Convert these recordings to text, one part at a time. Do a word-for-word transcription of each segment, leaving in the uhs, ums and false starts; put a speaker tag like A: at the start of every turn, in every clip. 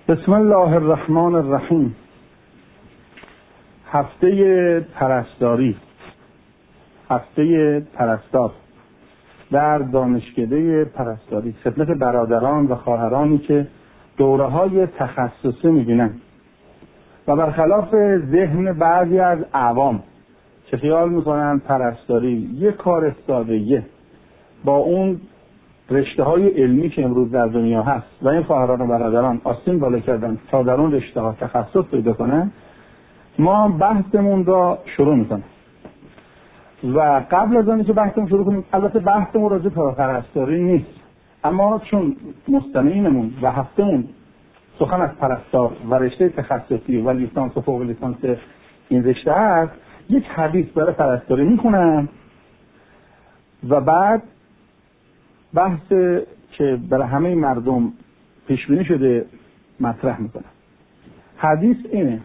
A: بسم الله الرحمن الرحیم. هفته پرستاری، هفته پرستار در دانشکده پرستاری خدمت برادران و خواهرانی که دوره‌های تخصصی می‌بینن و برخلاف ذهن بعضی از عوام که خیال می‌کنن پرستاری یک کار ساده‌ایه با اون رشته‌های علمی که امروز در دنیا هست و این خواهران و برادران آستین بالا کردن تا در اون رشته‌ها تخصص پیدا کنن، ما بحثمون را شروع می‌کنیم. و قبل از آنکه بحثمون شروع کنیم، البته بحثمون راجع به پرستاری نیست، اما چون مستمعینمون و هفتهمون سخن از پرستار و رشته تخصصی و لیسانس و فوق لیسانس این رشته هست، یک حدیث برای پرستاری میخونم و بعد بحث که برای همه مردم پیش بینی شده مطرح میکنم. حدیث اینه: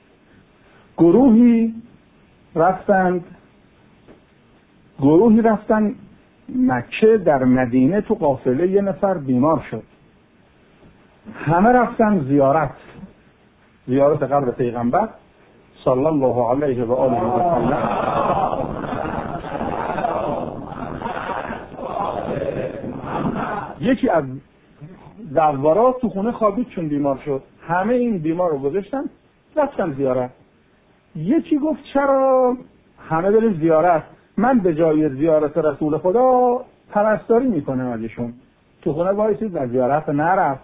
A: گروهی رفتند گروهی رفتن مکه، در مدینه تو قافله یه نفر بیمار شد. همه رفتن زیارت زیارت قبر پیغمبر صلی الله علیه و آله و سلم. یکی از زوارا تو خونه خوابید چون بیمار شد. همه این بیمار رو گذاشتن رفتن زیارت. یکی گفت چرا همه بریم زیارت؟ من به جای زیارت رسول خدا پرستاری میکنم ازشون. تو خونه وایسید و زیارت نرفت.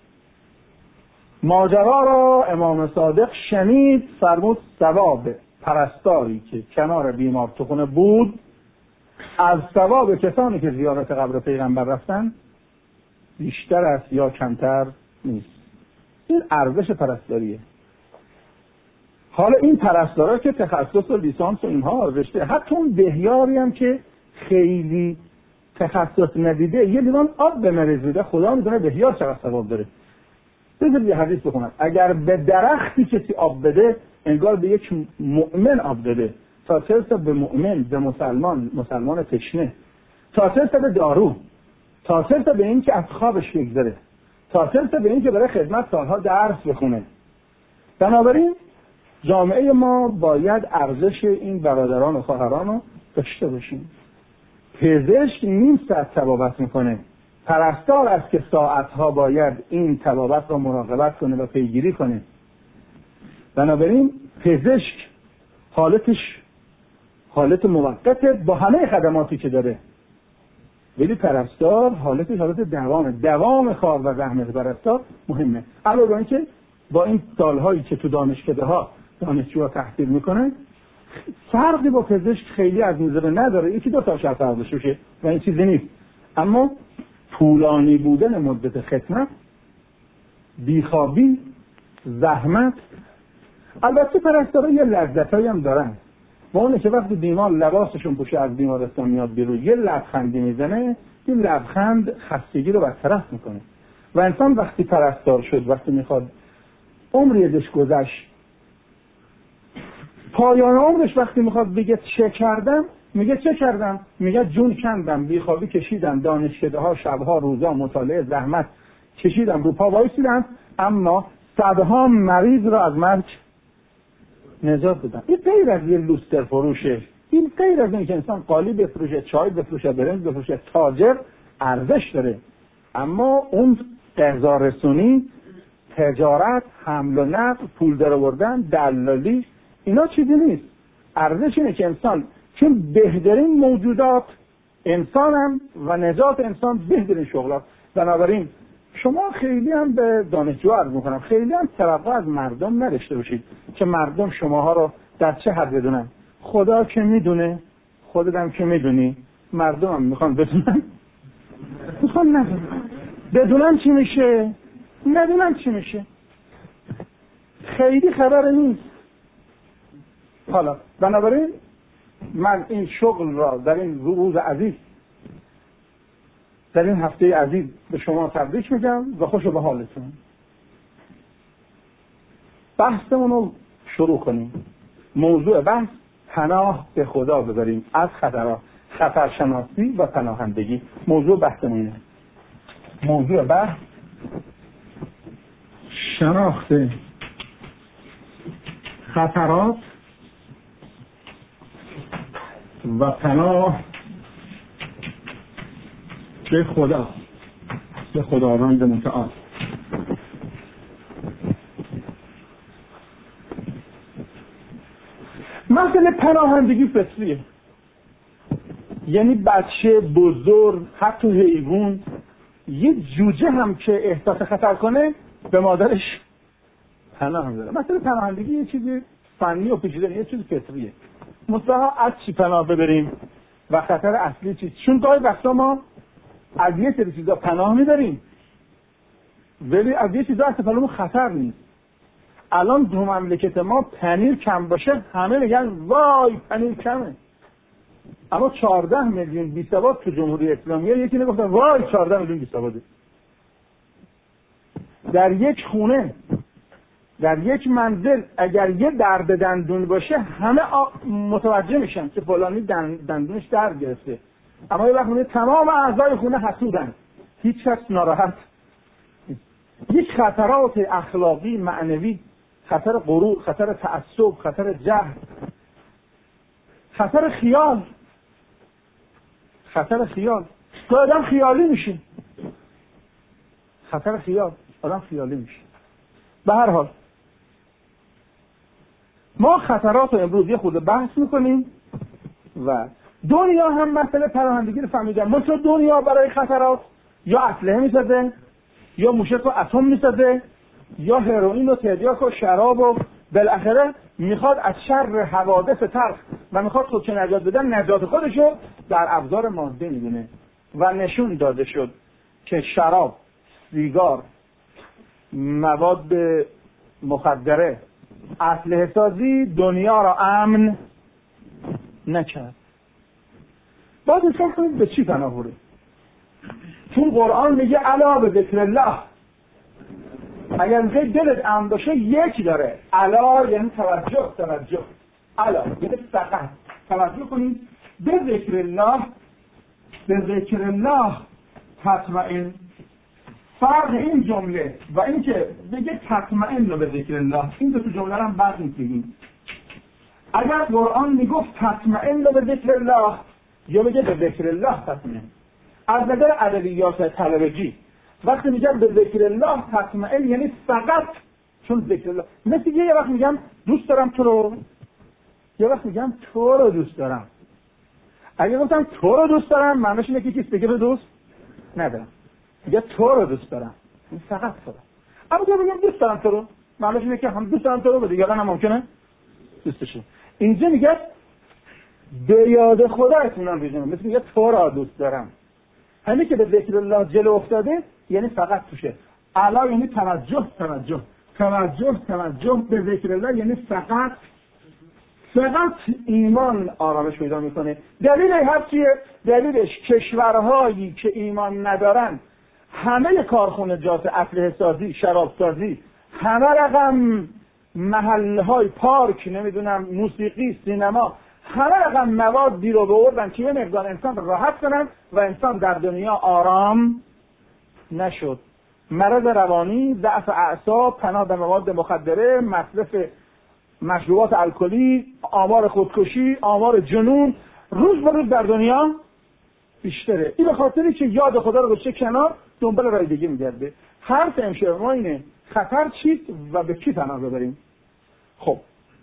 A: ماجرا را امام صادق شنید، فرمود ثواب پرستاری که کنار بیمار تو خونه بود از ثواب کسانی که زیارت قبر پیغمبر رفتن بیشتر است یا کمتر نیست. این ارزش پرستاریه. حالا این پرستارا که تخصص و لیسانس و اینها رشته، حتی اون بهیاری هم که خیلی تخصص ندیده یه لیوان آب به مریض بده، خدا میدونه بهیار چقدر ثواب داره. بذار یه حدیث بخونم: اگر به درختی کسی آب بده انگار به یک مؤمن آب بده، تا چه تا به مؤمن، به مسلمان، مسلمان تشنه، تا چه تا به دارو، تا چه تا به این که از خوابش بگذره، تا چه تا به این که برای خدمت سالها درس بخونه. بنابراین جامعه ما باید ارزش این برادران و خواهران رو داشته باشیم. پزشک نیم ساعت طبابت میکنه، پرستار است که ساعتها باید این طبابت رو مراقبت کنه و پیگیری کنه. بنابراین پزشک حالتش حالت موقته با همه خدماتی که داره، ولی پرستار حالتش حالت دوامه. دوام کار و زحمت پرستار مهمه. علاوه بر اینکه با این سالهایی که تو دانشکده ها دانشجوها تحصیل میکنن فرقی با پزشک خیلی از نظر نداره، یکی دو تا شرط فرق بشه و این چیزی نیست. اما طولانی بودن مدت خدمت، بیخوابی، زحمت. البته پرستارا یه لذتایی هم دارن و اونه که وقتی بیمار لباسشون پوشه از بیمارستان میاد بیرون یه لبخندی میزنه، این لبخند خستگی رو برطرف میکنه. و انسان وقتی پرستار شد، وقتی میخواد عمری ازش گذشت، پایان عمرش وقتی میخواد بگه چه کردم، میگه چه کردم؟ میگه جون کندم، بیخوابی کشیدم، دانشکده ها، شبها، روزا، مطالعه، زحمت کشیدم، رو پا وایسیدم، اما صدها مریض رو از مرگ نجات دادم. این غیر از یه لوستر فروشه، این غیر از این که انسان قالی بفروشه، چای بفروشه، برنج بفروشه، تاجر ارزش داره. اما اون غذا رسونی، تجارت، حمل و نقل، پول درآوردن، دلالی، اینا چیزی نیست. ارزش اینه که انسان، چون بهترین موجودات انسانم و نجات انسان بهترین شغلات. بنابراین شما خیلی هم به دانشجو عرض میکنم، خیلی هم توقع از مردم نداشته باشید که مردم شماها رو در چه حد بدونن. خدا که میدونه، خودت هم که میدونی، مردم هم میخوان بدونن، میخوان ندونن. بدونن چی میشه، ندونن چی میشه، خیلی خبر نیست. حالا بنابراین من این شغل را در این روز عزیز، در این هفته عزیز به شما تبریک میگم و خوش به حالتون. بحثمون رو شروع کنیم. موضوع بحث پناه به خدا ببریم از خطرات، خطرشناسی و پناهندگی. موضوع بحثمون اینه. موضوع بحث شناخت خطرات و پناه به خدا، به خداوند متعال. مسئله پناهندگی فطریه، یعنی بچه، بزرگ، حتی حیوان، یه جوجه هم که احساس خطر کنه به مادرش پناه میبره. مسئله پناهندگی یه چیزی فنی و پیچیده، یه چیز فطریه. مصطفی از چی پناه ببریم و خطر اصلی چیست؟ چون گاهی وقتا ما از یه سری چیزا پناه میبریم ولی از یه چیزا اصلا خطر نیست. الان دو مملکت ما پنیر کم باشه همه میگن وای پنیر کمه، اما چهارده میلیون بیسواد تو جمهوری اسلامی یکی نگفتن وای چهارده میلیون بیسواده. در یک خونه، در یک منزل اگر یه درد دندون باشه همه متوجه میشن که فلانی دندونش درد گرفته، اما یه وقت تمام اعضای خونه حسودن، هیچ کس ناراحت. یک خطرات اخلاقی، معنوی، خطر غرور، خطر تعصب، خطر جهل، خطر خیال، خطر خیال که آدم خیالی میشه، خطر خیال آدم خیالی میشه. به هر حال ما خطرات رو امروز یه خود بحث میکنیم و دنیا هم مسئله پناهندگی رو فهمیدن. مثلا دنیا برای خطرات یا اسلحه میسازه، یا موشک و اتم میسازه، یا هروئین و تریاک و شراب و بالاخره میخواد از شر حوادث تلخ و میخواد خودش نجات بدن، نجات خودشو در ابزار ماده میدونه و نشون داده شد که شراب، سیگار، مواد مخدره، اسلحه سازی دنیا را امن نکرد. باید انسان کنید به چی پناه بره؟ چون قرآن میگه الا به ذکر الله. اگر میگه دلت امن باشه یک داره، الا یعنی توجه، توجه الا یعنی فقط توجه کنید به ذکر الله. به ذکر الله تطمئن. فرق این جمله و این که بگه تطمئن به ذکر الله، این دو تا جمله رو هم بعد میگیم. اگر قرآن میگفت تطمئن به ذکر الله یا بگه به ذکر الله تطمئن، از نظر ادبیات طلبگی وقتی میگم به ذکر الله تطمئن یعنی فقط چون ذکر الله. مثل یه وقت میگم دوست دارم تو رو، یه وقت میگم تو رو دوست دارم. اگه گفتم تو رو دوست دارم معنیش اینه که کسی دیگه رو دوست ندارم. میگه تو رو دوست دارم، این فقط تو. اما تو بگم دوست دارم تو رو معنیش اینه که هم دوست دارم تو رو، دیگه هم ممکنه دوستش. اینجا میگه به یاد خدایتونم بگم، مثل میگه تو را دوست دارم. همین که به ذکر الله جلو افتاده یعنی فقط توشه. الا یعنی توجه، توجه توجه توجه به ذکر الله یعنی فقط فقط ایمان آرامش پیدا میکنه. دلیل هر چیه؟ دلیلش کشورهایی که ایمان ندارن همه کارخانجات اسلحه سازی، شراب سازی، همه رقم محلهای پارک، نمیدونم موسیقی، سینما، همه رقم موادی رو بردن که یه مقدار انسان راحت کنن و انسان در دنیا آرام نشد. مرض روانی، ضعف اعصاب، پناه به مواد مخدره، مصرف مشروبات الکلی، آمار خودکشی، آمار جنون روز به روز در دنیا بیشتره. این به خاطری که یاد خدا رو گذاشته کنار، دنبال راه دیگه میگرده. حرف امشب ما اینه خطر چیست و به کی پناه ببریم. خب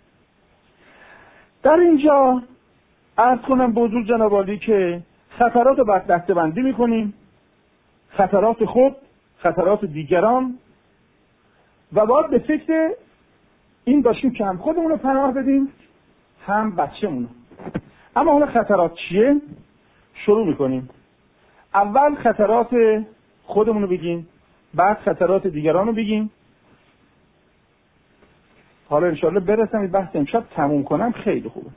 A: در اینجا عرض کنم به حضور جناب عالی که خطرات رو بر دسته بندی میکنیم، خطرات خود، خطرات دیگران، و باید به فکر این باشیم که هم خودمون رو پناه بدیم هم بچه‌مون. اما اون خطرات چیه؟ شروع میکنیم. اول خطرات خودمون رو بگیم، بعد خطرات دیگران رو بگیم. حالا انشاءالله برسم این بحث امشب تموم کنم خیلی خوبه.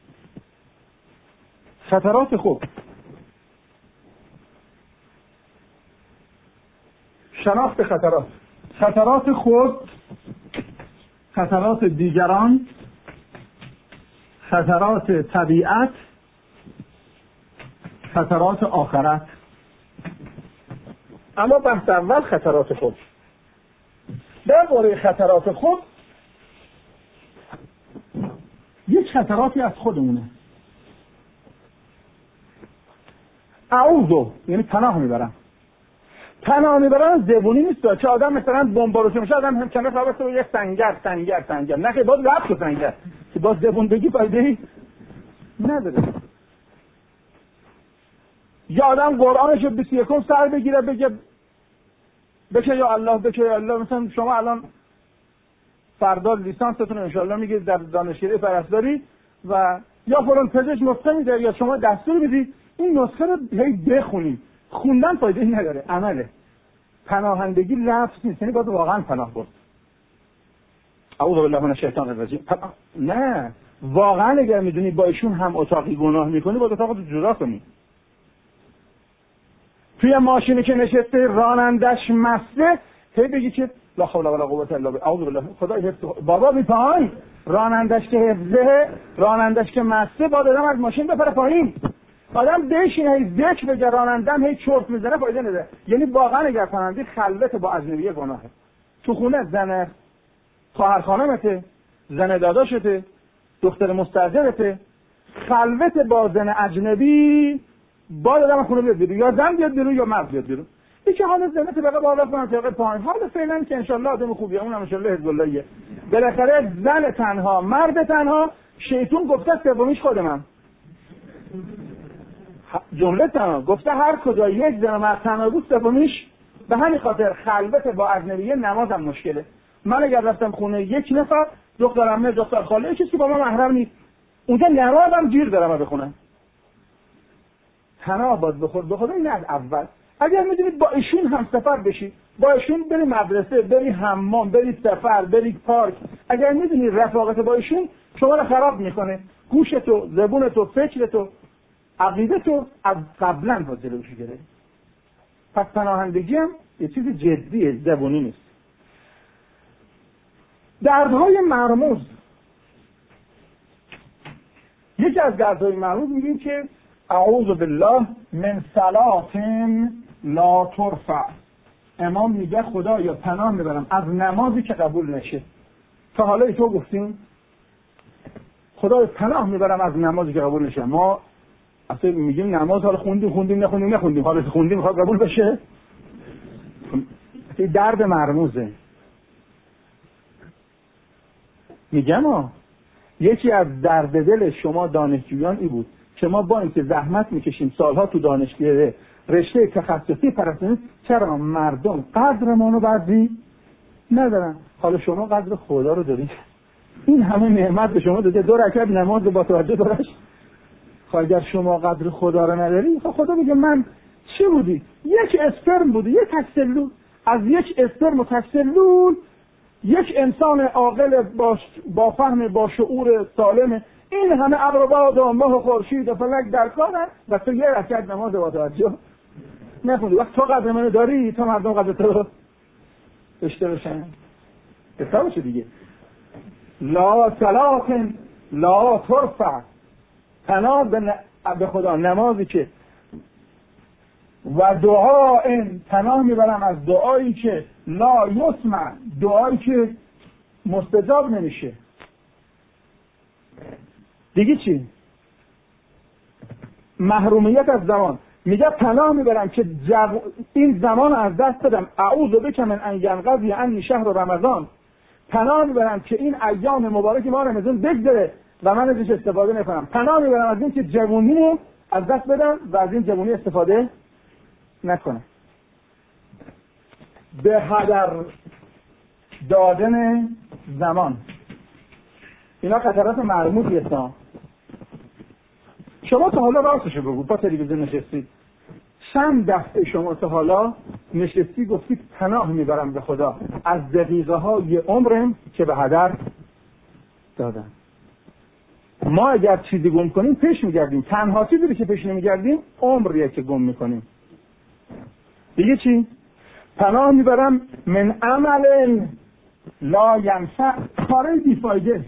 A: خطرات خود، شناخت خطرات، خطرات خود، خطرات دیگران، خطرات طبیعت، خطرات آخرت. اما بحث اول خطرات خود. درباره خطرات خود، یک خطراتی از خودمونه. اعوذ یعنی پناه میبرم. پناه میبرم زبونی نیست که آدم مثلا بمبارون میشه آدم هم کنه ثابت رو یک سنگر سنگر سنگر نه که باز رفت و سنگر که باز زبون بگی فایده‌ای نداره. یا آدم قرآنش رو بیست و یکم سر بگیره بگه بشه یا الله بشه یا الله. مثلا شما الان فردا لیسانستون انشالله میگید در دانشگاه پرستاری و یا فلان پزشک نسخه میده یا شما دستور میدید این نسخه رو هی بخونید. خوندن فایده ای نداره، عمله. پناهندگی لفظ نیست، یعنی باید واقعا پناه برد. اعوذ بالله من الشیطان الرجیم. نه واقعا اگر میدونی با ایشون هم اتاقی گناه میکنی باید اتاق رو جدا کنی. توی ماشینی که نشسته رانندش مسته هی بگی که لا حول ولا قوة الا بالله اعوذ بالله خدا حفظ بابا بی پایین. رانندش که حفظه، رانندش که مسته باید آدم از ماشین بپره پایین. آدم بشینه هی ذکر بگه رانندم هی چرت میزنه فایده نداره. یعنی واقعا اگر پناهندگی خلوت با اجنبی گناهه. تو خونه زن خواهر خانمته، زن داداشته، دختر مستاجرته، خلوت با زن اجنبی باید آدم خونه بیاد بیرون، یا زن بیاد بیرون یا مرد بیاد بیرون. یکی حال زنه طبقه بالا کنه طبقه پایین. حالا فعلا که انشالله آدم خوبیه، اونم انشالله حزب اللهیه. بالاخره زن تنها، مرد تنها، شیطون گفته سومیش خود من. جمله تمام گفته هر کجا یک زن مرد تنها بود سومیش. به همین خاطر خلوت با اجنبیه نمازم مشکله. من اگر رفتم خونه یک نفر دخترم دختر خاله کسی با من محرم نیست، اونجا نمازم گیر دارم بخونم. پناه باید بخور بخور این از اول. اگر میدونید با ایشون هم سفر بشی، با ایشون بری مدرسه، بری حمام، بری سفر، بری پارک، اگر میدونی رفاقت با ایشون شما رو خراب میکنه، گوشتو، زبونتو، فکرتو، عقیدتو از قبلا با جلوشی گرفت. پس پناهندگی هم یه چیز جدیه، زبونی نیست. دردهای مرموز، یکی از دردهای مرموز میگیم که اعوذ بالله من صلات لا ترفع. امام میگه خدا یا پناه میبرم از نمازی که قبول نشه. تا حالا ای تو گفتیم خدا پناه میبرم از نمازی که قبول نشه. ما اصلا میگیم نماز حالا خوندیم خوندیم نخوندیم نخوندیم حالا خوندیم میخواد قبول بشه. این درد مرموزه. میگم ها یکی از درد دل شما دانشجویان ای بود که ما با اینکه زحمت میکشیم سالها تو دانشگاه رشته تخصصی پرستاری چرا مردم قدرمون رو بعضی ندارن. حالا شما قدر خدا رو دارید، این همه نعمت به شما داده، دو رکعت نماز با توجه دارش. اگر شما قدر خدا رو نداری خدا میگه من چی بودی؟ یک اسپرم بودی، یک تکسلول. از یک اسپرم و تکسلول یک انسان عاقل با با فهم با شعور سالم این همه ابر و باد و ماه و خورشید و فلک در کارن و تو یه رکعت نماز با توجه نخوندی. وقت تو قدر منو داری تا مردم قدر تو رو داشته باشن. حساب چه دیگه؟ لا صلات لا ترفع. پناه به خدا نمازی که و دعا این پناه میبرم از دعایی که لا یسمع، دعایی که مستجاب نمیشه. دیگه چی؟ محرومیت از زمان. میگه پناه میبرم که جو... این زمان از دست بدم. اعوذ بک من ان ینقضی عنی شهر رمضان. پناه میبرم که این ایام مبارک ما رمضان بگذره و من ازش استفاده نکنم. پناه میبرم از این که جوونی از دست بدم و از این جوونی استفاده نکنم. به هدر دادن زمان. اینا خطرات مرموزی هستن. شما تا حالا راستشو بگو، با تلویزیون نشستید چند دفعه شما تا حالا نشستی گفتید پناه میبرم به خدا از دقیقه های عمرم که به هدر دادم. ما اگر چیزی گم کنیم پیش میگردیم، تنها چیزی که پیش نمیگردیم عمریه که گم میکنیم. دیگه چی؟ پناه میبرم من عمل لا ینفع. کارای بیفایده،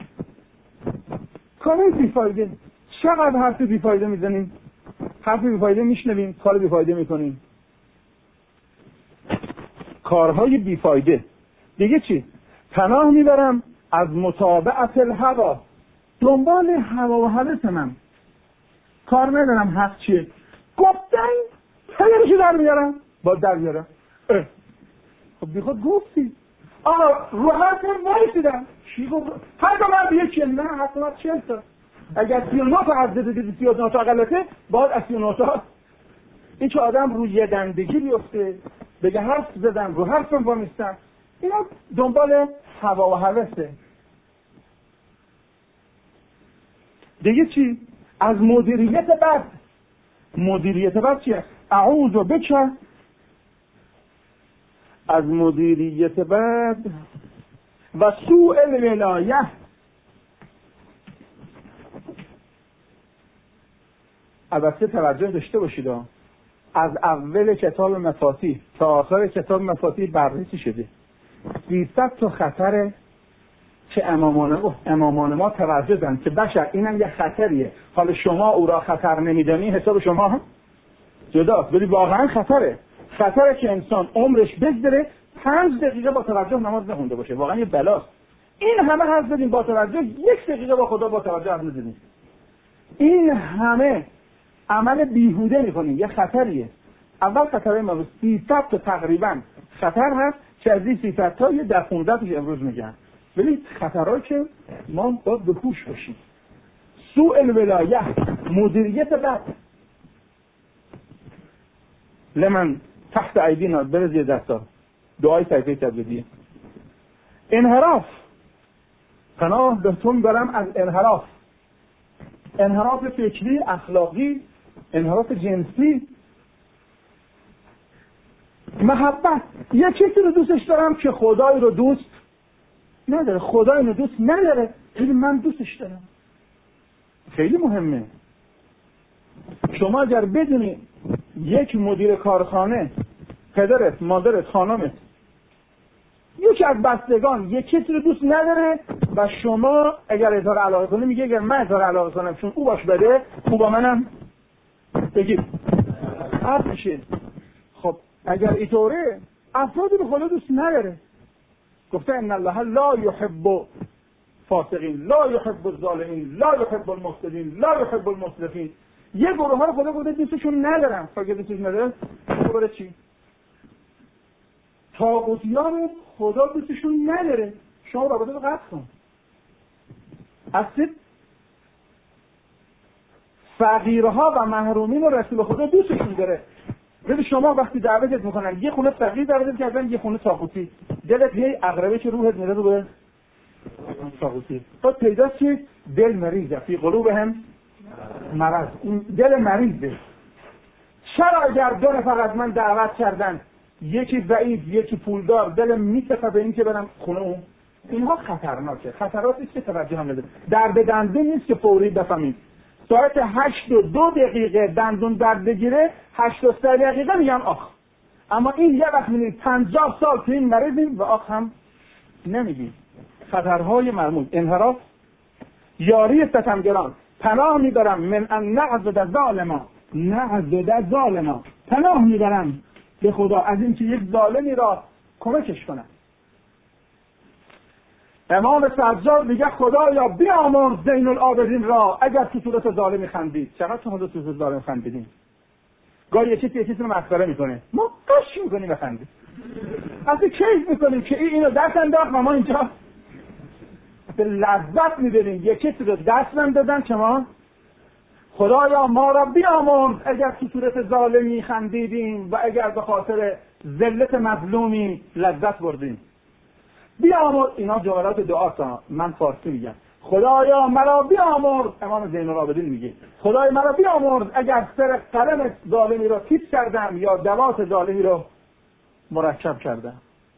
A: کارای بیفایده. چقدر حرف بیفایده میزنیم، حرف بیفایده میشنویم، کار بیفایده میکنیم. کارهای بیفایده دیگه چی؟ پناه میبرم از متابعت الهوا، دنبال هوا و هوس من، کار ندارم حق چیه، گفتن تیارشو در میارم، با در میارم. خب بی خود گفتی آقا رو حرف نایسیدم، چی گفت؟ هر دو من بیه چیه؟ نه حق من چیه تا اگر سی و نه تا عرضه دیدی سی و نه تا غلطه، باید از سی و نه تا این که آدم روی یه دندگی بیفته بگه حرف زدم رو حرفم با نیستم، اینا دنبال هوا و هوسه. دیگه چی؟ از مدیریت بد. مدیریت بد چیه؟ اعوذ بک از مدیریت بد و سوء الولایه. البته توجه داشته باشید از اول کتاب مفاتیح تا آخر کتاب مفاتیح بررسی شده سیصد تا خطر که امامان امامان ما توجه دادن که بشر اینم یه خطریه، حالا شما او را خطر نمیدانی حساب شما جداست، ولی واقعا خطره. خطره که انسان عمرش بگذره پنج دقیقه با توجه نماز نخونده باشه، واقعا یه بلاست. این همه حرف زدیم با توجه، یک دقیقه با خدا با توجه حرف نزدیم، این همه عمل بیهوده میکنیم، یه خطریه. اول خطرهای ما سیصد تا تقریبا خطر هست که از این سیصد تا یه ده پانزده تاش امروز میگن، ولی خطرهایی که ما باید به هوش باشیم. سوء الولایه، مدیریت بد. لمن تحت ایدینا برز یه دستا دعای صحیفه تبلیغی. انحراف، پناه بهتون برم از انحراف، انحراف فکری، اخلاقی، انحراف جنسی. محبت، یه کسی رو دوستش دارم که خدای رو دوست نداره، خدای رو دوست نداره ولی من دوستش دارم. خیلی مهمه. شما اگر بدونی یک مدیر کارخانه، پدرت، مادرت، خانمت، یکی از بستگان یک کسی رو دوست نداره و شما اگر اظهار علاقه کنی میگه اگر من اظهار علاقه کنم چون او باش بده او با منم بگید حرف میشه. خب اگر اینطوره افرادی رو خدا دوست نداره. گفته ان الله لا يحب فاسقین، لا يحب الظالمین، لا يحب المفسدین، لا يحب المسرفین. یه گروه ها رو خدا گفته دوستشون ندارم. فاگه دوستش نداره خدا چی؟ طاغوتیان رو خدا دوستشون نداره. شما رابطه رو قطع کن. اصلا فقیرها و محرومین رو رسول خدا دوستشون داره. ولی شما وقتی دعوتت میکنن یه خونه فقیر دعوتت کردن، یه خونه طاغوتی، دلت یه عقربه که روحت میره رو به طاغوتی. بعد پیداست که دل مریضه، فی قلوبهم مرض، این دل مریضه. چرا اگر دو نفر از من دعوت کردن، یکی ضعیف یکی پولدار، دلم میتفه به این که برم خونه اون؟ اینها خطرناکه. خطراتی است که توجه هم نده. درد دندون نیست که فوری بفهمید. ساعت هشت و دو دقیقه دندون درد بگیره، هشت و سه دقیقه میگم آخ. اما این یه وقت میبینید پنجاه سال تو این مریضیم و آخ هم نمیگیم. خطرهای مرموز. انحراف، یاری ستمگران، پناه میبرم من ان نعضد ظالما، نعضد ظالما، پناه میبرم به خدا از این که یک ظالمی را کمکش کنم. امام سجاد میگه خدایا بیامرز زین العابدین را اگر تو صورت ظالمی خندید. چقدر تو حضور تو صورت ظالم خندیدین؟ گاهی یکی یکی رو مسخره میکنه، ما قش میکنیم بخندیم، اصلا کیف میکنیم که این اینو دست انداخت و ما اینجا به لذت میبریم. یکی رو دست من دادن که ما خدایا ما را بیامرز اگر تو صورت ظالمی خندیدیم و اگر به خاطر ذلت مظلومی لذت بردیم. بیامرز، اینا جملات دعاست، من فارسی میگم. خدایا مرا بیامرز، امام زین العابدین میگه خدایا مرا بیامرز اگر سر قلم ظالمی را تیپ کردم یا دوات ظالمی را مرکب کردم.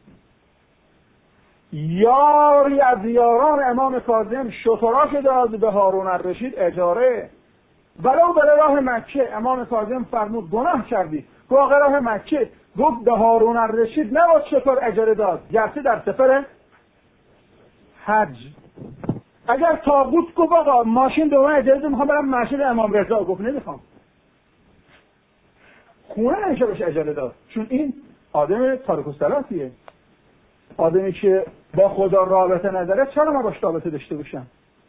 A: یاری از یاران امام کاظم شتراک داد به هارون الرشید اجاره. ولو به راه مکه امام کاظم فرمود گناه کردی، گفت راه مکه، گفت به هارون الرشید نباید شتر اجاره داد، گرچه در سفر حج. اگر طاغوت گفت آقا ماشین دوم اجاره داد میخوام برم مسجد امام رضا، گفت نمیخوام. خونه نمیشه بهش اجاره داد چون این آدم تارک الصلاتیه. آدمی که با خدا رابطه نداره چرا ما باش رابطه داشته باشم؟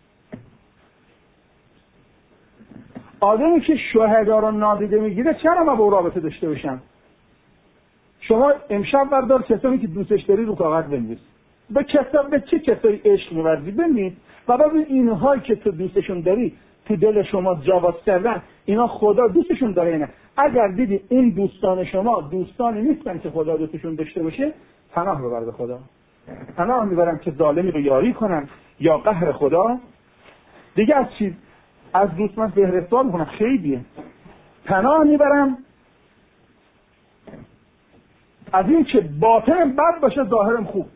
A: آدمی که شهدا رو نادیده میگیره چرا ما با او رابطه داشته باشم؟ شما امشب بردار کسانی که دوستش داری رو کاغذ بنویس. به کتاب به چه کسایی عشق می‌ورزی بنویس و ببین اینهایی که تو دوستشون داری تو دل شما جا باز کردن، اینا خدا دوستشون داره نه؟ اگر دیدی این دوستان شما دوستانی نیستن که خدا دوستشون داشته باشه، پناه ببر به خدا. پناه میبرم که ظالمی رو یاری کنن یا قهر خدا. دیگه از چیز از دوست من فهرستان میکنم خیلیه. پناه میبرم از این که باطنم بد باشه ظاهرم خوب.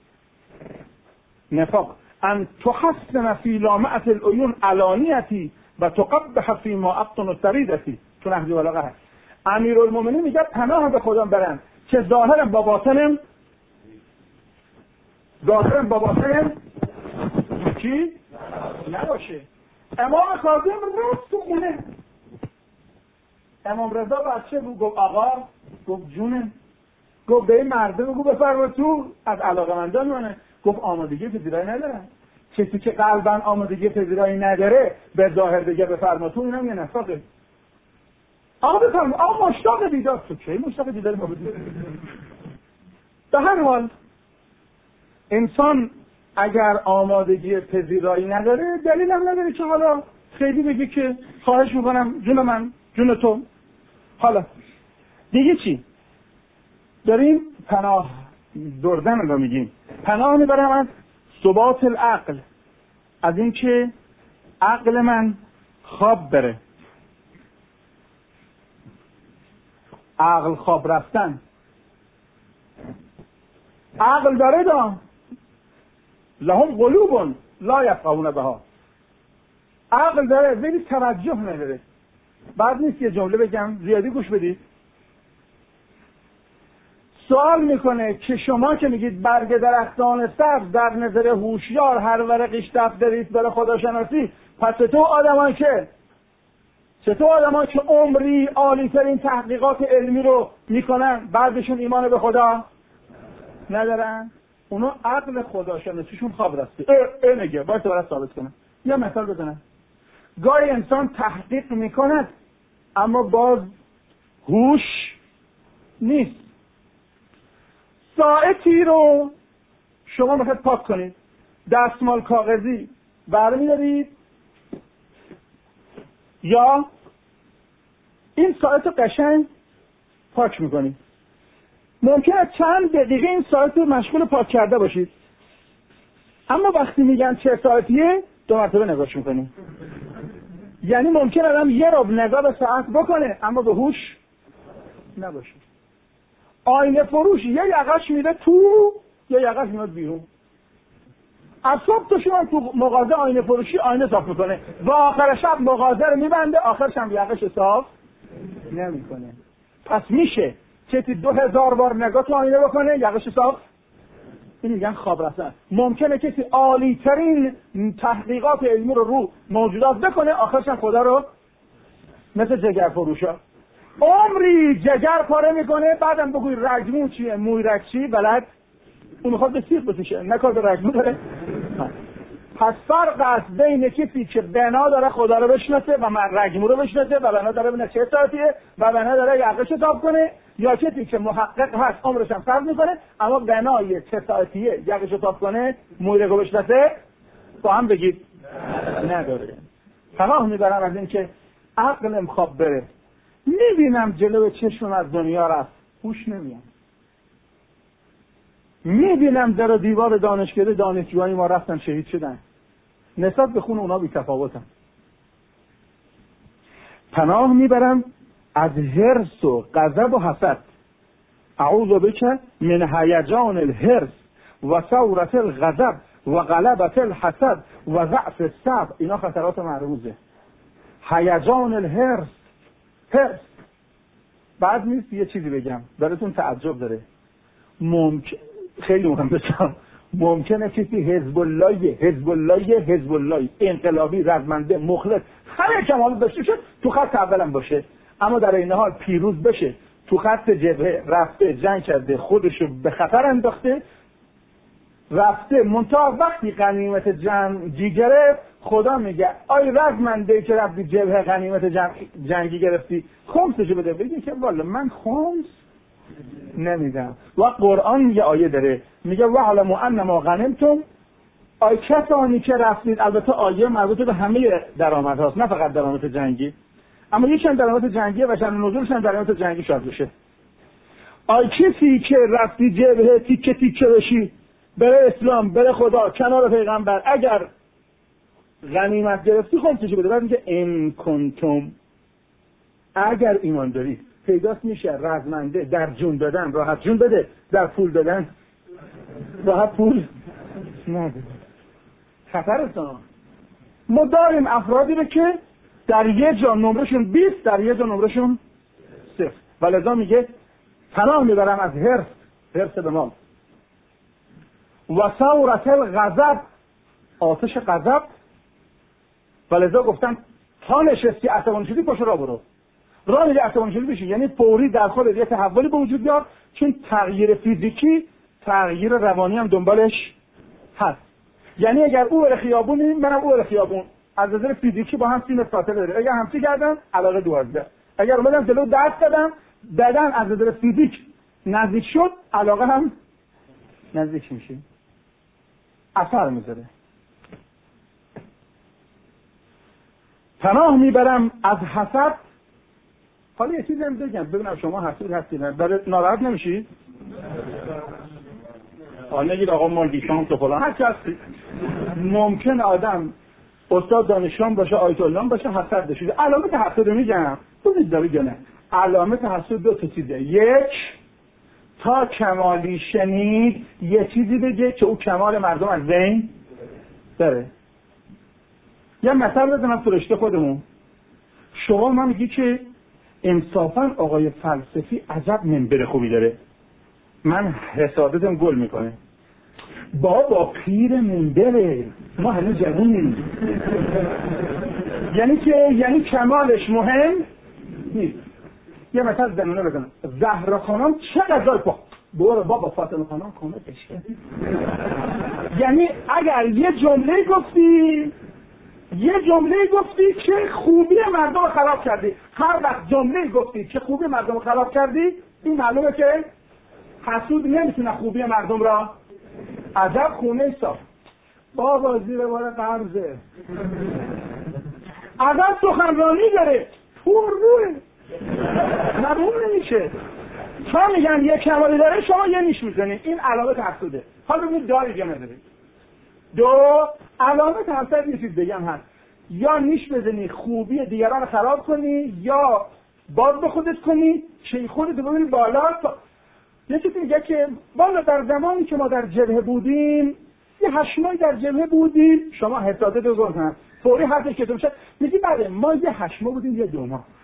A: نفاق ان تحسن فی لامعة العیون علانیتی و تقبح فی ما ابطن سریدتی. تو نهج بلاغه هست. امیرالمومنین میگه پناه به خدا برم که ظاهرم با باطنم ظاهرم با باطنم چی؟ نباشه. امام کاظم رفت تو خونه. امام رضا بچه بود گفت آقا، گفت جونه، گفت به این مرده بگو بفرما تو، از علاقه‌مندان منه. گفت آمادگی پذیرایی ندارم. کسی که قلباً آمادگی پذیرایی نداره به ظاهر بگه بفرما تو، اینم یه نفاقه. آقا بفرما، آقا مشتاق دیدار. تو کی مشتاق دیدار ما بودی؟ به هر حال انسان اگر آمادگی پذیرایی نداره دلیل هم نداره که حالا خیلی بگی که خواهش میکنم جون من جون تو. حالا دیگه چی؟ داریم پناه دردن رو میگیم. پناه میبرم از ثبات العقل، از این که عقل من خواب بره. عقل خواب رفتن. عقل داره دا لهم قلوب لا یفقهون بها. عقل داره ولی توجه نداره. بعد نیست یه جمله بگم زیادی گوش بدید. سوال میکنه که شما که میگید برگ درختان سبز در نظر هوشیار هر ورقش دفتریست برای خداشناسی، پس چطور آدمان که چطور آدمان که عمری عالی ترین تحقیقات علمی رو میکنن بعدشون ایمان به خدا ندارن؟ اونا عقل خداشناسیشون خواب رفته. اه اه نگه باید برای ثابت کنم. یا مثال بزنم. گاهی انسان تحقیق میکند اما باز هوش نیست. ساعتی رو شما میخواید پاک کنید، دستمال کاغذی برمی‌دارید یا این ساعت رو قشنگ پاک میکنید. ممکنه چند دقیقه این ساعت رو مشغول پاک کرده باشید، اما وقتی میگن چه ساعتیه دو مرتبه نگاهش میکنید. یعنی ممکنه آدم یه ربع نگاه به ساعت بکنه اما به هوش نباشه. آینه فروش یه یقش میره تو یه یقش میاد بیرون. از صبح تا شما تو مغازه آینه فروشی آینه صاف میکنه و آخر شب مغازه رو میبنده، آخرش هم یقش صاف نمیکنه. پس میشه کسی دو هزار بار نگاه تو آینه بکنه یقش صاف؟ این میگن خواب رفتن. ممکنه کسی عالی ترین تحقیقات علمی رو رو موجودات بکنه، آخرش هم خدا رو مثل جگر فروشا عمری جگر پاره میکنه، بعدم بگوی رگمون چیه، موی رگ چی بلد، اون میخواد به سیخ بکشه، نه کار به رگمون داره. پس فرق است بین کسی که بنا داره خدا رو بشناسه و من رگمون رو بشناسه و بنا داره ببینه چه ساعتیه و بنا داره یقش تاب کنه، یا کسی که محقق هست عمرش هم صرف میکنه اما بنای چه ساعتیه یقش تاب کنه موی رگو بشناسه. با هم بگید نداره. پناه میبرم از این که عقلم خواب بره. میبینم جلو چشم از دنیا رفت، هوش نمیام. میبینم در دیوار دانشکده دانشجوهای ما رفتن شهید شدن، نسبت به خون اونا بی تفاوتن. پناه میبرم از حرص و غضب و حسد. اعوذ بک من هیجان الحرص و ثورة الغضب و غلبة الحسد و ضعف الصبر. اینا خطرات معروضه. هیجان الحرص، حرص. بعد نیست یه چیزی بگم براتون تعجب داره. ممکن خیلی مهم بسام ممکنه کسی حزب الله حزب الله حزب الله انقلابی رزمنده مخلص همه کمالات داشته شد تو خط اولم باشه، اما در این حال پیروز بشه، تو خط جبهه رفته جنگ کرده خودشو به خطر انداخته، رفته منتها وقتی غنیمت جنگی گرفت خدا میگه آی رزمنده که رفتی جبهه غنیمت جنگی گرفتی خمسشو بده. بگی که والا من خمس نمیدم. و قرآن یه آیه داره میگه وعلموا انما غنمتم، آی کسانی که رفتید، البته آیه مربوط به همه درآمد هاست نه فقط درآمد جنگی، اما یکم درآمد جنگیه و شأن نزولش هم درآمد جنگی شاد بشه. آی کسی که رفتی جبهه تیکه تیکه بشی بره اسلام بره خدا کنار پیغمبر، اگر غنیمت گرفتی خمسشو بده. بعد میگه ان کنتم، اگر ایمان داری. پیداست میشه رزمنده در جون دادن راحت جون بده، در پول دادن راحت پول نده. خطرستان. ما داریم افرادی رو که در یه جا نمرشون بیست، در یه جا نمرشون صفر. ولذا میگه پناه میبرم از حرص، حرص به مال، و ثورت الغضب، آتش غضب. ولذا گفتن تا نشستی عصبانی شدی پشت را برو. راه میگه عصبانی شدی بشی، یعنی فوری در خودت یه تحولی به وجود بیاد، چون تغییر فیزیکی تغییر روانی هم دنبالش هست. یعنی اگر او بره خیابونی منم او بره خیابون، از نظر فیزیکی با هم سیم فاصله داره. اگر همسی کردن علاقه دوازده، اگر اومدم جلو دست دادم بدن از نظر فیزیک نزدیک شد علاقه هم نزدیک میشه، اثر میذاره. پناه میبرم از حسد. حالا یه چیزی هم بگم ببینم شما حسود هستید داره ناراحت نمیشید؟ آه نگید آقا ما لیسانس و فلان هر چی هستی. ممکن آدم استاد دانشجویان باشه آیت الله باشه حسد داشته. علامت حسد رو میگم ببینید داره گنه. علامت حسد دو تا چیزه. یک، تا کمالی شنید یه چیزی بگه که او کمال مردم از بین داره. یه مثال بزنم تو رشته خودمون. شما من میگی که انصافا آقای فلسفی عجب منبر خوبی داره، من حسادتم گل میکنه. بابا پیر منبره، ما هنوز جوونیم. یعنی که یعنی کمالش مهم نیست. یه مثال زنونه بزنم. زهرا خانم چقدر با برو بابا فاطمه خانم کمکش کرد. یعنی اگر یه جمله گفتی یه جمله گفتی که خوبی مردم رو خراب کردی، هر وقت جمله گفتی که خوبی مردم رو خراب کردی، این معلومه که حسود نمیتونه خوبی مردم را. عجب خونه صاف بابا زیر بار قرضه، عجب سخنرانی داره پر روه نبون نمیشه. چون میگن یه کمالی داره شما یه نیش میزنید، این علامت حسوده. حالا ببینید داری یا نداری. دو، علامت حسد یه چیز بگم هست، یا نیش بزنی خوبی دیگران رو خراب کنی، یا باز به خودت کنی که خودت ببینی بالا. یه چیزی میگه که بالا در زمانی که ما در جبهه بودیم یه هشمایی در جبهه بودیم، شما حسادت رو گفتن فوری حرفش که تو میشه میگی بله ما یه هشما بودیم یه دو ماه.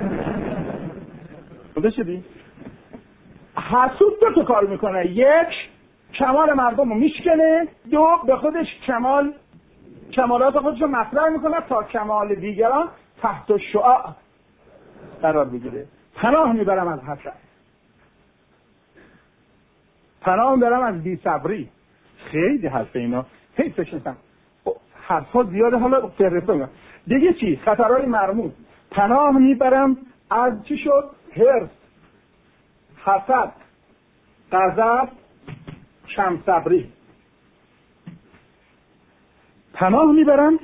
A: خدا شدی؟ حسود دو تا کار میکنه. یک، کمال مردم رو میشکنه. دو، به خودش کمال کمالات خودش رو مطرح میکنه تا کمال دیگران تحت شعاع قرار بگیره. پناه میبرم از حسد، پناه میبرم از بی‌صبری. خیلی حرف اینا هی فکر میکنم حرفا زیاده. حالا فهرست میگم دیگه چی؟ خطرهای مرموز. پناه میبرم از چی شد؟ حرص، حسد، غضب، کم صبری. پناه میبرم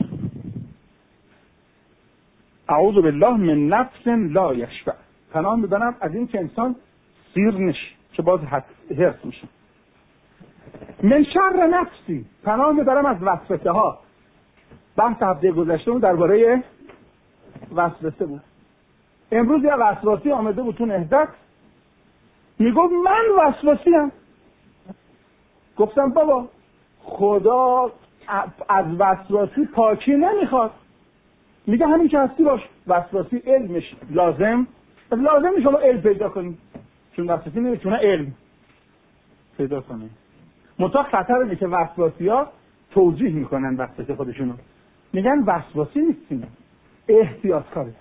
A: اعوذ بالله من نفس لا یشبع. پناه میبرم از این که انسان سیر نشه که باز حرص میشه. من شر نفسی. پناه میبرم از وسوسه ها. بحث هفته گذشته بود درباره وسوسه بود. امروز یه وسواسی آمده بود تو نهضت میگفت من وسواسی ام. گفتم بابا خدا از وسواسی پاکی نمیخواد، میگه همین که هستی باش. وسواسی علمش لازم لازم شما علم پیدا کنید، چون وسواسی نمیتونه علم پیدا کنه. منتها خطر اینه که وسواسی ها توجیه میکنن وسواسی خودشونو، میگن وسواسی نیستیم، احتیاط کاره.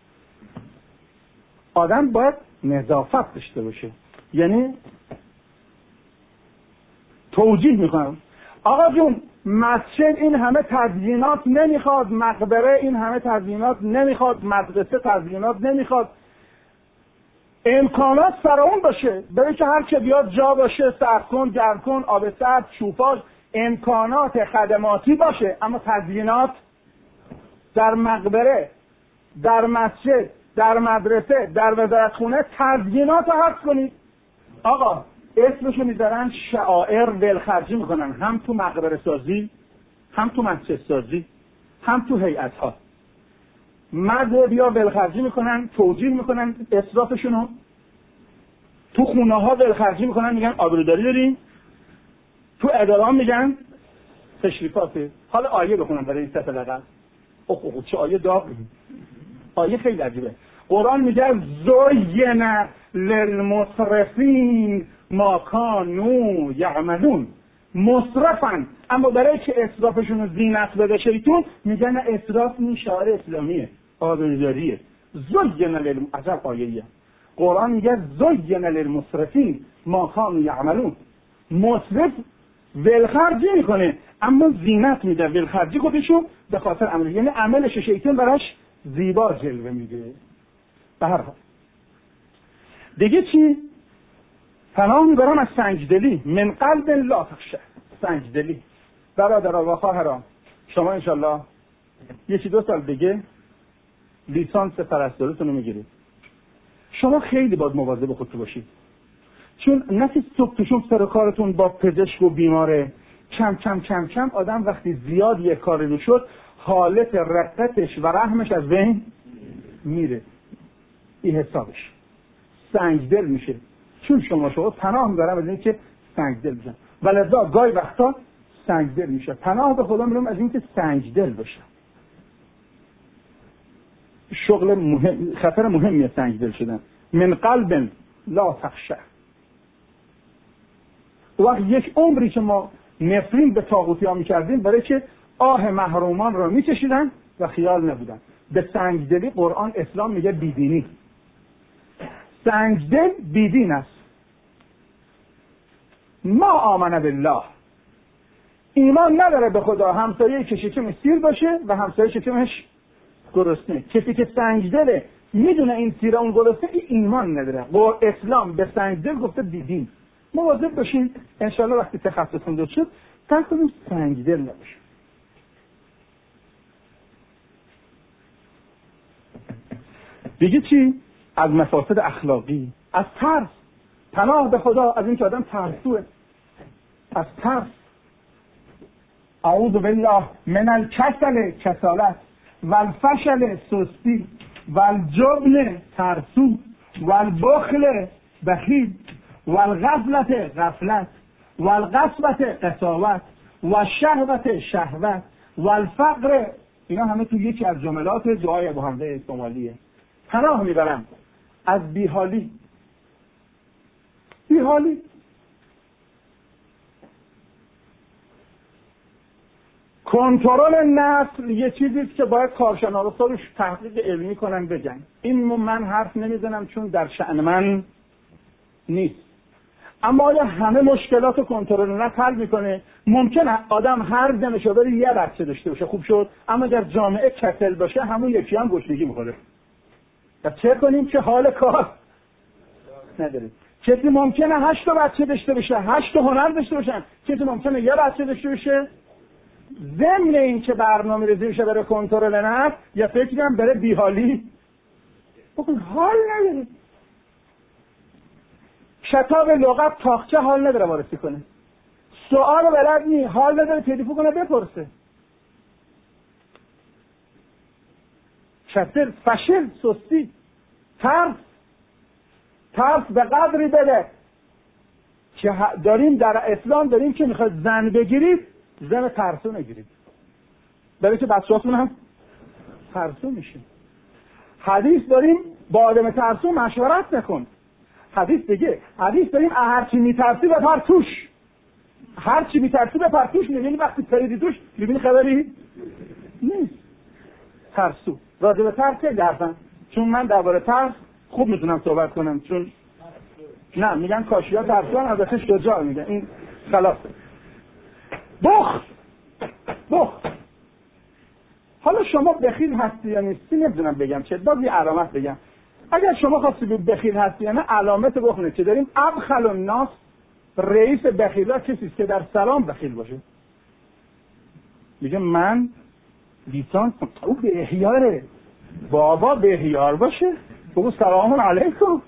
A: آدم باید نظافت داشته باشه، یعنی توجیه میکنن. آقا جون مسجد این همه تزیینات نمیخواد، مقبره این همه تزیینات نمیخواد، مدرسه تزیینات نمیخواد، امکانات فراون باشه، برای که هر که بیاد جا باشه، سرد کن، گرم کن، آب سرد، چوپاژ، امکانات خدماتی باشه، اما تزیینات در مقبره، در مسجد، در مدرسه، در وزارتخونه تزیینات رو حذف کنید. آقا اسمشو میذارن شعائر، ولخرجی میکنن، هم تو مقبره سازی، هم تو مسجد سازی، هم تو هیئت ها. مذهبی ها ولخرجی میکنن، توجیه میکنن اسرافشونو، تو خونه ها ولخرجی میکنن، میگن آبروداری داریم، تو اداره ها میگن تشریفاته. حالا آیه بخونم برای این سطح لقل. اوه اوه چه آیه داغ. آیه خیلی عجیبه. قرآن میگه زین للمسرفین ما کانوا یعملون. مسرفن، اما برای که اسرافشون رو زینت بده شیطون میگن اسراف این شعار اسلامیه، آبروداریه. زین للم عجب آیه‌ایه. قرآن میگه زین للمسرفین ما کانوا یعملون. مسرف ولخرجی میکنه اما زینت میده، ولخرجی خودشو به خاطر عمل، یعنی عملش شیطان براش زیبا جلوه میده. به هر حال دیگه چی؟ پناه میبرم از سنجدلی. من قلب لا تخشه. سنجدلی. برادران و خواهران، شما انشالله یکی دو سال دیگه لیسانس پرستاریتون رو میگیرید. شما خیلی باید مواظب خودتون باشید، چون نفس صبح توشون سر کارتون با پزشک و بیماره، کم کم کم کم آدم وقتی زیاد یک کاری رو شد حالت رقتش و رحمش از بین میره. این حسابش سنگدل میشه، چون شما شما پناه میبرم از این که سنگدل بشن، ولذا گاهی وقتا سنگدل میشه. پناه به خدا میرم از این که سنگدل بشه. شغل مهم، خطر مهمیه سنگدل شدن. من قلب لا تخشه. وقت یک عمری که ما نفرین به طاغوتی ها میکردیم برای که آه محرومان را میکشیدن و خیال نبودن. به سنگدلی قرآن اسلام میگه بیدینی. سنگدل بیدین است. ما آمن بالله، ایمان نداره به خدا، همسایه که شکمش سیر باشه و همسایه شکمش گرسنه. کسی که سنگدله میدونه این سیر اون گرسنه، این ایمان نداره. با اسلام به سنگدل گفته بیدین. مواظب باشین انشالله وقتی تخصصتون داشت شد تا کنیم سنگدل نباشه. دیگه چی؟ از مفاسد اخلاقی، از ترس. پناه به خدا از این که آدم ترسوه، از ترس. اعوذ بالله من الکسل، کسالت، والفشل، سستی، والجبن، ترسو، والبخل، بخیل، والغفلت، غفلت، والقسوت، قساوت، والشهوت، شهوت، والفقر. اینا همه تو یکی از جملات دعای ابو حمزه صومالیه. پناه میبرم از بیحالی. بیحالی کنترل نسل یه چیزیست که باید کارشناسا روش تحقیق علمی کنن بگن. این من حرف نمیزنم چون در شأن من نیست، اما آیا همه مشکلات رو کنترل نسل حل میکنه؟ ممکنه آدم هر دمشو بره یه بچه داشته باشه خوب شد، اما در جامعه کسل باشه همون یکی هم گشنگی میخوره. و چه کنیم که حال کار نداریم؟ کسی ممکنه هشت تا بچه داشته باشه، هشت تا هنر داشته باشن، کسی ممکنه یه بچه داشته باشه. ضمن این که برنامه ریزی میشه برای کنترل نفس، یا فکر کنم برای بیحالی. بکن حال نداره. شتاب لغت تاخچه حال نداره وارسی کنه. سوال بلد نی، حال نداره تلفن کنه بپرسه. شتر، فشل، سستی، ترس. ترس به قدری بده که داریم در اسلام داریم که میخواد زن بگیرید، زن ترسو نگیرید، برای که بچه‌هاتون هم ترسو میشه. حدیث داریم با آدم ترسو مشورت نکن. حدیث دیگه، حدیث داریم هرچی میترسی بپر توش. هرچی میترسی بپر توش. میبینی وقتی پریدی توش میبینی خبری نیست. ترسو. راجع به ترس گردن، چون من درباره ترس خوب میتونم صحبت کنم، چون نه میگن کاشیا ترسوان، البته شجاع میگن، این خلاصه. بخل بخل. حالا شما بخیل هستی یا نیستی نمیدونم بگم چه، باز یه علامت بگم. اگر شما خواستی بخیل هستی یا نه، علامت بخل چه داریم؟ ابخل الناس، رئیس بخیلا کسی است که در سلام بخیل باشه. میگه من لیسانس او به احیاره، بابا به احیار باشه، بگو سلام علیکم.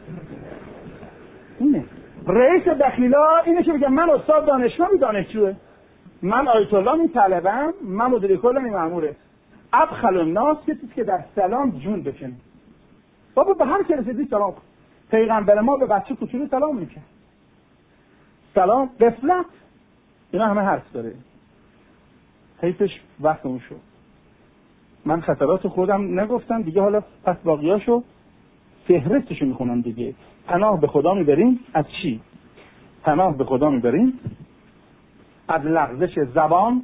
A: اینه رئیس بخیلا، اینه که بگم من استاد دانشگاه می دانشجوه، من آیت الله می طالبم، من مدیر کل می مأموره. ابخل الناس کسی که در سلام جون بکنه. بابا به هر کسی رسیدی سلام کن. پیغمبر ما به بچه کوچولو سلام میکنه. سلام قفلت، اینا همه حرف داره. حیفش وقتمون شد. من خطرات خودم نگفتم دیگه، حالا پس باقیاشو فهرستشو میخونم دیگه. پناه به خدا میبریم از چی؟ پناه به خدا میبریم از لغزش زبان،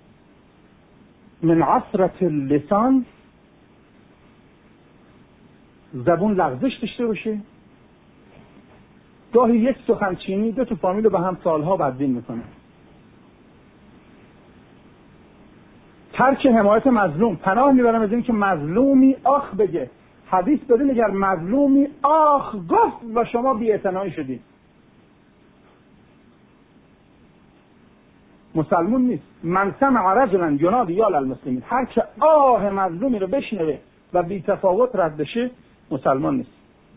A: من عصرت اللسان، زبون لغزش داشته باشه. گاهی یک سخنچینی دو تا فامیل رو به هم سالها بدبین میکنه. ترک حمایت مظلوم، پناه میبرم از این که مظلومی آخ بگه. حدیث داریم اگر مظلومی آخ گفت و شما بی‌اعتنایی شدید. مسلمون نیست. من سمع رجلا ینادی یا للمسلمین، هر که آه مظلومی رو بشنوه و بی تفاوت رد بشه مسلمان نیست.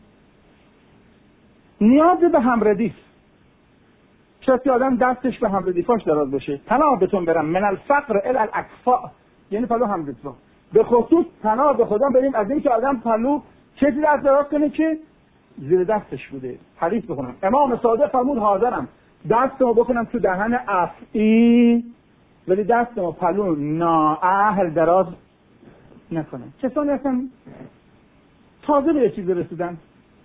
A: نیاز به همردیف، کسی آدم دستش به همردیفاش دراز بشه. پناه بهتون برم من الفقر الی الاکفاء، یعنی پلو همردیفا. به خصوص پناه به خدا بریم از این که آدم پلو کسی دست دراز کنه که زیر دستش بوده. حدیث بخونم امام صادق فرمود حاضرم دستمو بکنم تو دهن افعی ولی دستمو پلو نااهل دراز نکنم. کسانی هستن تازه به یه چیز رسیدن،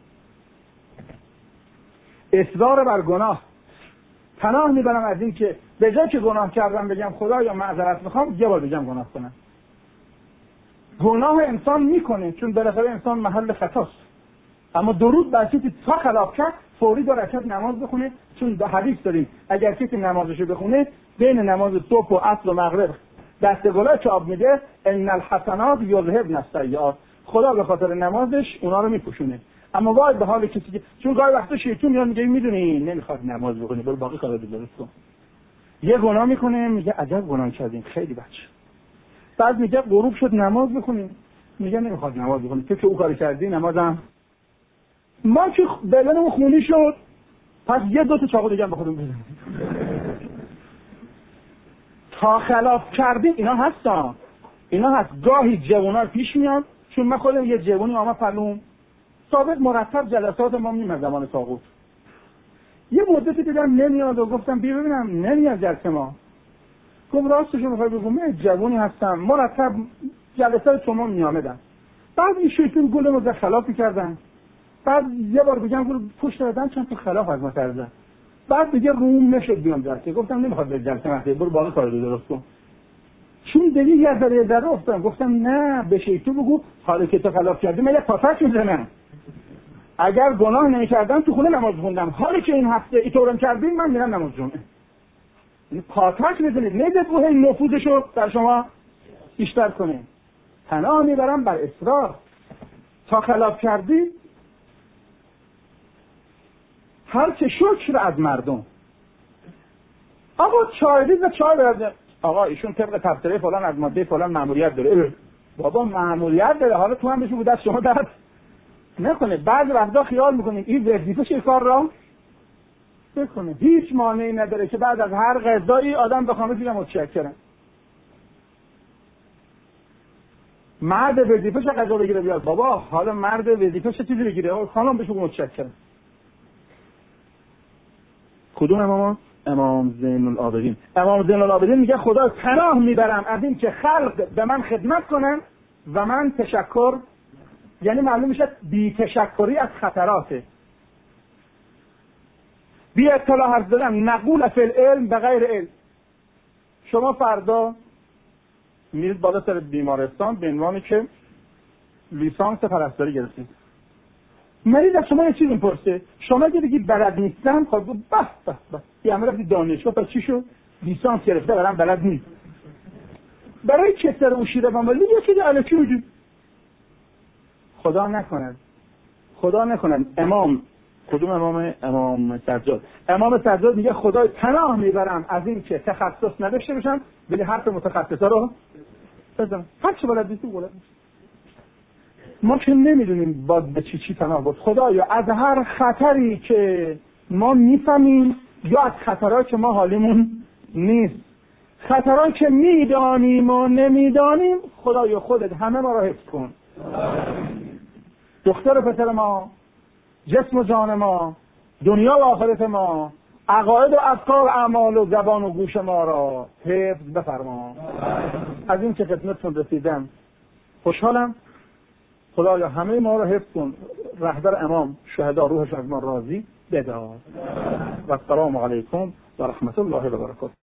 A: اصرار بر گناه. پناه میبرم از این که به جای که گناه کردم بگم خدا یا معذرت میخوام، یه بار بگم گناه کنم. گناه انسان میکنه چون بالاخره انسان محل خطاست، اما درود بر کسی تا خلاف کرد فوری دو رکعت نماز بخونه، چون به حدیث داریم اگر کسی نمازشو بخونه بین نماز صبح و عصر و مغرب دست گلای که آب میده، ان الحسنات یذهبن السیئات، خدا به خاطر نمازش اونا رو میپوشونه. اما وای به حال کسی که چون گاهی وقتا شیطون میاد میگه میدونی نمیخواد نماز بخونی برو باقی کارا رو درست کن. یه گناه میکنه میگه عجب گناه کردین خیلی بچه. بعد میگه غروب شد نماز بخونیم، میگه نمیخواد نماز بخونی تو که او کاری کردی نمازم ما که بلنمون خونی شد، پس یه دو تا چاقو دیگه هم به خودمون بزنیم. تا خلاف کردیم اینا هستن، اینا هست. گاهی جوونا پیش میاد، چون من خودم یه جوونی آمد پلوم ثابت مرتب جلسات ما میمد زمان طاغوت. یه مدتی دیدم نمیاد و گفتم بیا ببینم نمیاد جلسه ما. گفت راستشو میخوای بگم من جوونی هستم مرتب جلسات شما میامدم. بعد این شیطون گلمو ز خلاف میکردن. بعد یه بار بگم گفت پشت دادن چند تا خلاف از ما کردن. بعد دیگه روم نشد بیام جلسه، گفتم نمیخواد به جلسه من برو باقی کارو درست کن. چون دیگه یه ذره ذره افتادم گفتم نه به شیطون بگو حالا که تو خلاف کردی من یه پاتک میزنم. اگر گناه نمی‌کردم تو خونه نماز خوندم، حالا که این هفته اینطورم کردیم من میرم نماز جمعه. این پاتک میزنید نمیدید روح نفوذشو در شما بیشتر کنه. پناه میبرم بر اصرار. تا خلاف کردی هر که شکر از مردم. آقا چایریز و چای برده آقا ایشون طبق تبصره فلان از ماده فلان مأموریت داره. بابا مأموریت داره، حالا تو هم بهش بود دست شما درد نکنه. بعضی وقتا خیال میکنیم این وظیفه‌ش این کار را بکنه. هیچ مانعی نداره که بعد از هر غذایی آدم بخوام بگم متشکرم. مرد وظیفه‌ش غذا بگیره بیاد، بابا حالا مرد وظیفه‌ش چیزی بگیره، خانم بهش بگو متشکرم. کدوم امام؟ امام زین العابدین. امام زین العابدین میگه خدا پناه میبرم از این که خلق به من خدمت کنن و من تشکر، یعنی معلوم میشه بی تشکری از خطراته. بی اطلاع حرف زدن، نقول فی العلم به غیر علم. شما فردا میرید بالا سر بیمارستان به عنوانی که لیسانس پرستاری گرفتید. مریض از شما یه چیز میپرسه، شما اگه بگید بلد نیستم خب به به به یه همه رفتی دانشگاه پس چی شد؟ لیسانس گرفته برام بلد نیست. برای کسر اون شیر بامبلی یه چیز الکی وجود. خدا نکند خدا نکند امام کدوم امام؟ امام سجاد. امام سجاد میگه خدای پناه میبرم از این که تخصص نداشته باشم ولی حرف متخصصا رو بزنم. هر چه بلد نیستی بلد نیست. ما که نمیدونیم باید به چی چی پناه برد. خدایا از هر خطری که ما میفهمیم یا از خطرهایی که ما حالیمون نیست، خطرهایی که میدانیم و نمیدانیم، خدایا خودت همه ما را حفظ کن. دختر و پسر ما، جسم و جان ما، دنیا و آخرت ما، عقاید و افکار و اعمال و زبان و گوش ما را حفظ بفرما. از این که خدمتتون رسیدم خوشحالم. خدایا همه ما را حفظ کن. رهبر امام شهدا روحش از ما راضی بدار. و السلام علیکم و رحمت الله و برکاته.